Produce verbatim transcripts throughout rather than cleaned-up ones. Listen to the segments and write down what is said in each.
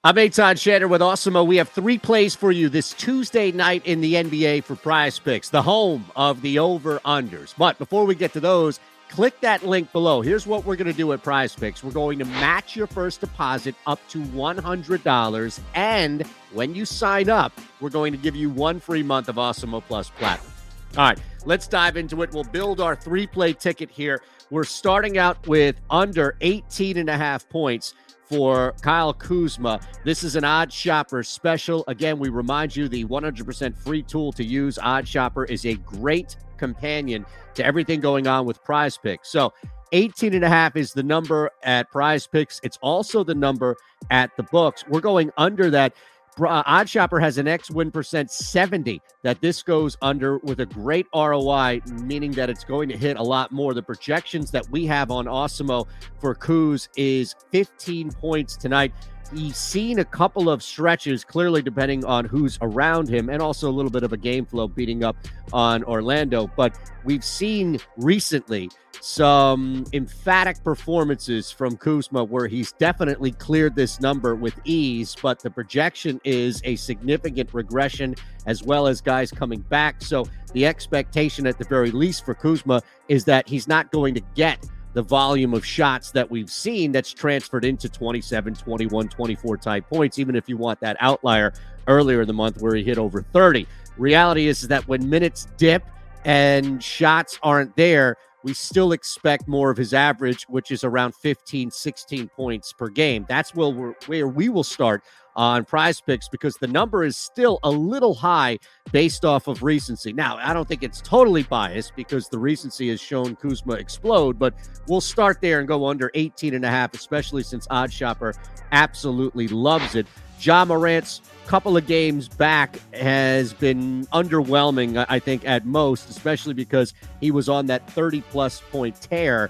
I'm Eitan Shander with Awesemo. We have three plays for you this Tuesday night in the N B A for Prize Picks, the home of the over-unders. But before we get to those, click that link below. Here's what we're going to do at Prize Picks. We're going to match your first deposit up to one hundred dollars. And when you sign up, we're going to give you one free month of Awesemo Plus Platinum. All right, let's dive into it. We'll build our three-play ticket here. We're starting out with under eighteen and a half points for Kyle Kuzma. This is an Odd Shopper special. Again, we remind you the one hundred percent free tool to use. Odd Shopper is a great companion to everything going on with Prize Picks. So eighteen and a half is the number at Prize Picks. It's also the number at the books. We're going under that. Uh, Odd Shopper has an X-win percent seventy that this goes under with a great R O I, meaning that it's going to hit a lot more. The projections that we have on Awesemo for Kuz is fifteen points tonight. He's seen a couple of stretches, clearly depending on who's around him, and also a little bit of a game flow beating up on Orlando. But we've seen recently some emphatic performances from Kuzma where he's definitely cleared this number with ease, but the projection is a significant regression as well as guys coming back. So the expectation at the very least for Kuzma is that he's not going to get the volume of shots that we've seen that's transferred into twenty-seven, twenty-one, twenty-four type points, even if you want that outlier earlier in the month where he hit over thirty. Reality is that when minutes dip and shots aren't there, we still expect more of his average, which is around fifteen, sixteen points per game. That's where, we're, where we will start on Prize Picks because the number is still a little high based off of recency. Now, I don't think it's totally biased because the recency has shown Kuzma explode, but we'll start there and go under eighteen and a half, especially since Odd Shopper absolutely loves it. Ja Morant's couple of games back has been underwhelming, I think, at most, especially because he was on that thirty-plus point tear.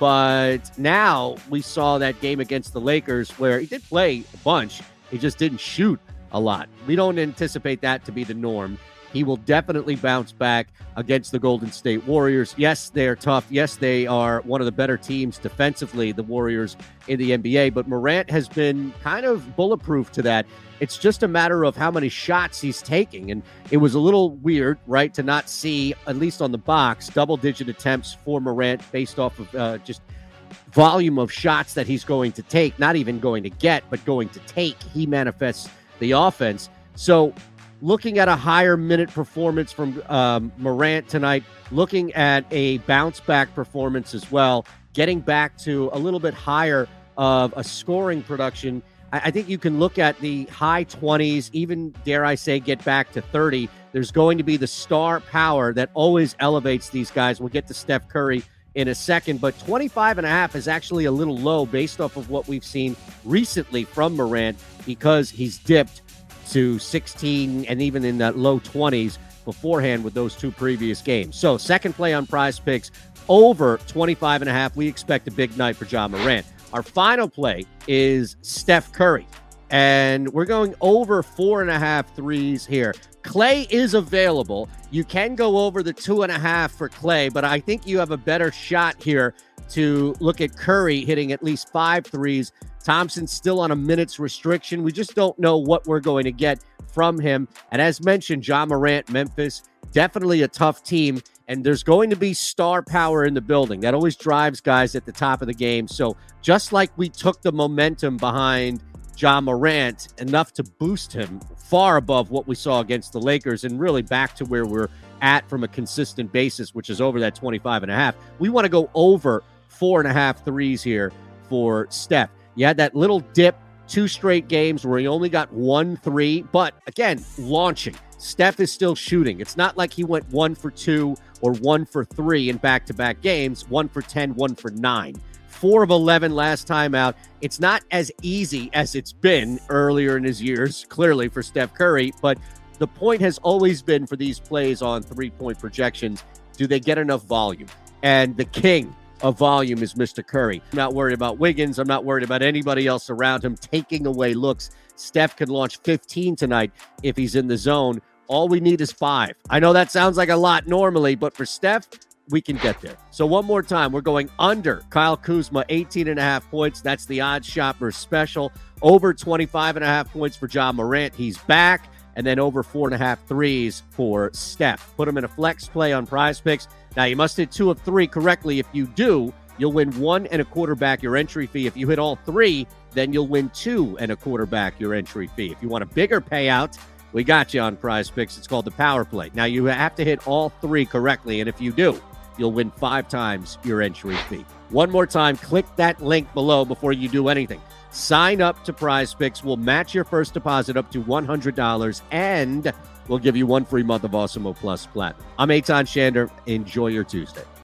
But now we saw that game against the Lakers where he did play a bunch. He just didn't shoot a lot. We don't anticipate that to be the norm. He will definitely bounce back against the Golden State Warriors. Yes, they're tough. Yes, they are one of the better teams defensively, the Warriors in the N B A. But Morant has been kind of bulletproof to that. It's just a matter of how many shots he's taking. And it was a little weird, right, to not see, at least on the box, double-digit attempts for Morant based off of uh, just volume of shots that he's going to take, not even going to get, but going to take. He manifests the offense. So looking at a higher minute performance from um, Morant tonight, looking at a bounce-back performance as well, getting back to a little bit higher of a scoring production, I, I think you can look at the high twenties, even, dare I say, get back to thirty. There's going to be the star power that always elevates these guys. We'll get to Steph Curry in a second, but twenty-five and a half is actually a little low based off of what we've seen recently from Morant because he's dipped to sixteen and even in that low twenties beforehand with those two previous games. So second play on Prize Picks, over twenty-five and a half. We expect a big night for Ja Morant. Our final play is Steph Curry, and we're going over four and a half threes here. Clay is available. You can go over the two and a half for Clay, but I think you have a better shot here to look at Curry hitting at least five threes. Thompson's still on a minutes restriction. We just don't know what we're going to get from him. And as mentioned, Ja Morant, Memphis, definitely a tough team. And there's going to be star power in the building. That always drives guys at the top of the game. So just like we took the momentum behind Ja Morant, enough to boost him far above what we saw against the Lakers and really back to where we're at from a consistent basis, which is over that twenty-five and a half. We want to go over four and a half threes here for Steph. You had that little dip, two straight games where he only got one three, but again, launching. Steph is still shooting. It's not like he went one for two or one for three in back-to-back games, one for ten, one for nine. Four of eleven last time out. It's not as easy as it's been earlier in his years, clearly, for Steph Curry, but the point has always been for these plays on three-point projections, do they get enough volume? And the king of volume is Mister Curry. I'm not worried about Wiggins. I'm not worried about anybody else around him taking away looks. Steph can launch fifteen tonight if he's in the zone. All we need is five. I know that sounds like a lot normally, but for Steph, we can get there. So one more time, we're going under Kyle Kuzma, eighteen and a half points. That's the Odds Shopper special. Over twenty-five and a half points for Ja Morant. He's back. And then over four and a half threes for Steph. Put him in a flex play on Prize Picks. Now, you must hit two of three correctly. If you do, you'll win one and a quarter back your entry fee. If you hit all three, then you'll win two and a quarter back your entry fee. If you want a bigger payout, we got you on Prize Picks. It's called the Power Play. Now, you have to hit all three correctly, and if you do, you'll win five times your entry fee. One more time, click that link below before you do anything. Sign up to Prize Picks. We'll match your first deposit up to one hundred dollars, and we'll give you one free month of Awesemo Plus Platinum. I'm Eitan Shander. Enjoy your Tuesday.